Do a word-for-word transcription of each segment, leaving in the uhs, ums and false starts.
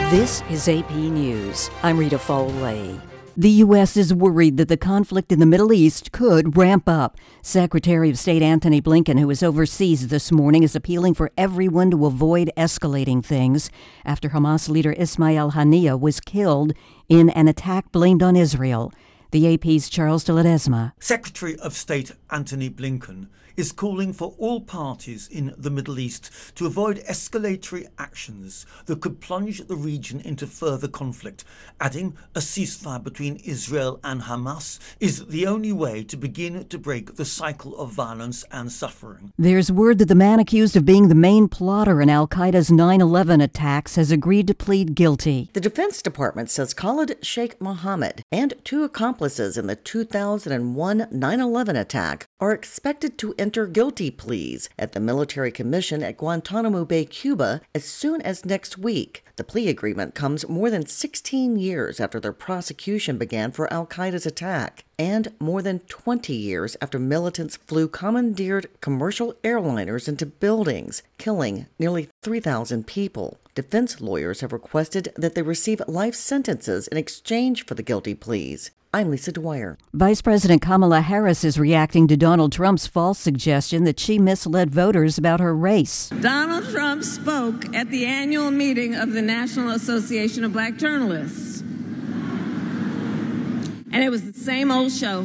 This is A P News. I'm Rita Foley. The U S is worried that the conflict in the Middle East could ramp up. Secretary of State Antony Blinken, who is overseas this morning, is appealing for everyone to avoid escalating things after Hamas leader Ismail Haniyeh was killed in an attack blamed on Israel. The A P's Charles de Ledesma. Secretary of State Antony Blinken is calling for all parties in the Middle East to avoid escalatory actions that could plunge the region into further conflict, adding a ceasefire between Israel and Hamas is the only way to begin to break the cycle of violence and suffering. There's word that the man accused of being the main plotter in al-Qaeda's nine eleven attacks has agreed to plead guilty. The Defense Department says Khalid Sheikh Mohammed and two accomplices in the two thousand one nine eleven attack are expected to enter guilty pleas at the military commission at Guantanamo Bay, Cuba, as soon as next week. The plea agreement comes more than sixteen years after their prosecution began for al-Qaeda's attack, and more than twenty years after militants flew commandeered commercial airliners into buildings, killing nearly three thousand people. Defense lawyers have requested that they receive life sentences in exchange for the guilty pleas. I'm Lisa Dwyer. Vice President Kamala Harris is reacting to Donald Trump's false suggestion that she misled voters about her race. Donald Trump spoke at the annual meeting of the National Association of Black Journalists. And it was the same old show.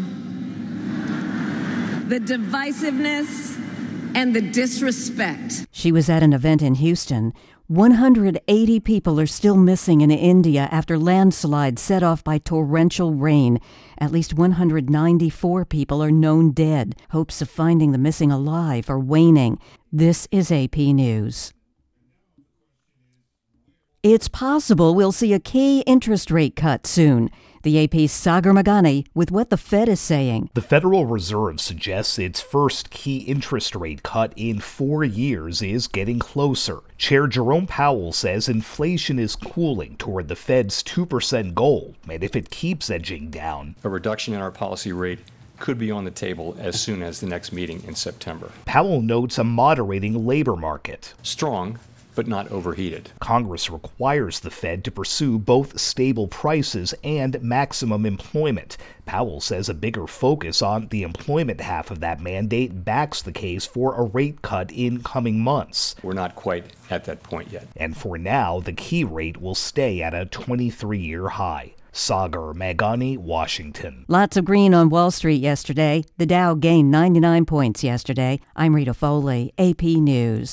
The divisiveness and the disrespect. She was at an event in Houston. one hundred eighty people are still missing in India after landslides set off by torrential rain. At least one hundred ninety-four people are known dead. Hopes of finding the missing alive are waning. This is A P News. It's possible we'll see a key interest rate cut soon. The A P's Sagar Meghani with what the Fed is saying. The Federal Reserve suggests its first key interest rate cut in four years is getting closer. Chair Jerome Powell says inflation is cooling toward the Fed's two percent goal, and if it keeps edging down, a reduction in our policy rate could be on the table as soon as the next meeting in September. Powell notes a moderating labor market. Strong, but not overheated. Congress requires the Fed to pursue both stable prices and maximum employment. Powell says a bigger focus on the employment half of that mandate backs the case for a rate cut in coming months. We're not quite at that point yet. And for now, the key rate will stay at a twenty-three-year high. Sagar Meghani, Washington. Lots of green on Wall Street yesterday. The Dow gained ninety-nine points yesterday. I'm Rita Foley, A P News.